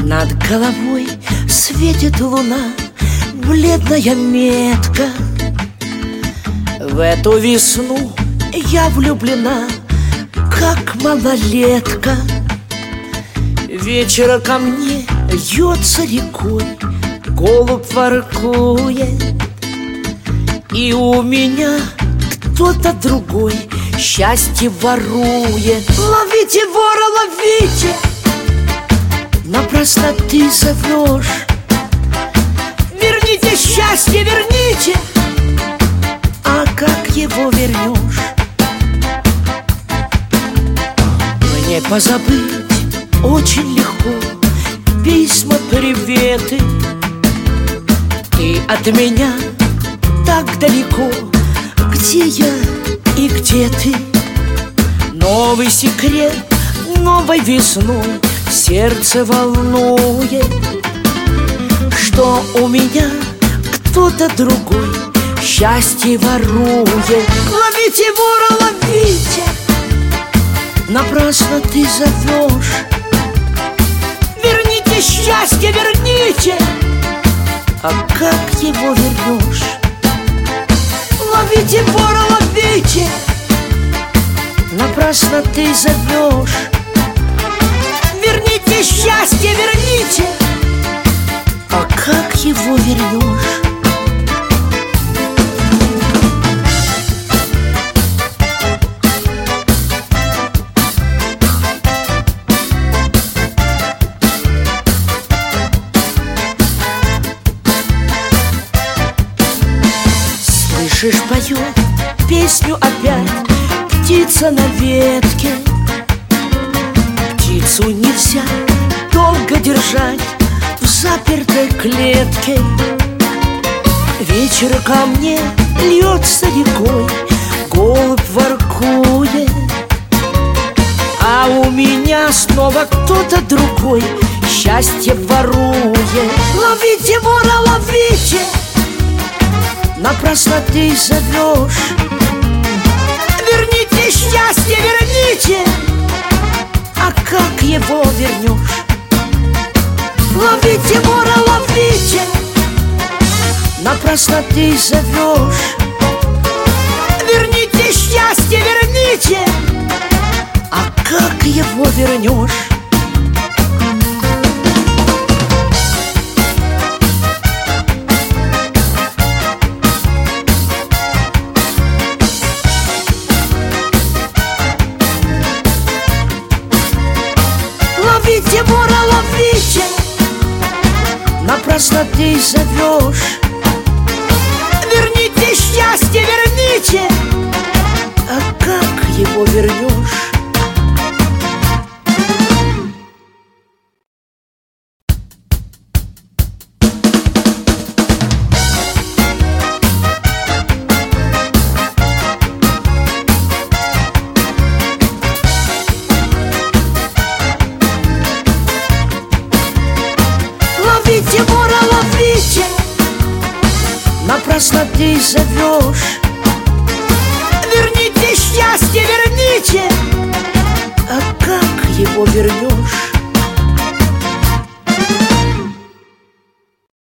Над головой светит луна, бледная метка. В эту весну я влюблена, как малолетка. Вечер ко мне льется рекой, голубь воркует, и у меня кто-то другой счастье ворует. Ловите вора, ловите! Напрасно ты зовешь. Верните счастье, верните! А как его вернешь? Мне позабыть очень легко письма, приветы. Ты от меня так далеко. Где я и где ты? Новый секрет новой весной сердце волнует, что у меня кто-то другой счастье ворует. Ловите вора, ловите! Напрасно ты зовешь. Верните счастье, верните! А как его вернешь? Ловите вора, ловите! Напрасно ты зовешь. Верните счастье, верните! А как его вернешь? Слышишь, поет песню опять птица на ветке. Птицу нельзя долго держать в запертой клетке. Вечер ко мне льется рекой, голубь воркует, а у меня снова кто-то другой счастье ворует. Ловите вора, ловите! Напрасно ты зовешь. Верните счастье, верните! А как его вернешь? Ловите вора, ловите! Напрасно ты зовешь. Верните счастье, верните! А как его вернешь? Ловите вора, ловите! Напрасно ты зовешь. Верните счастье, верните! А как его вернешь? Ловите вора, ловите! Напрасно ты зовешь. Верните счастье, верните! А как его вернешь?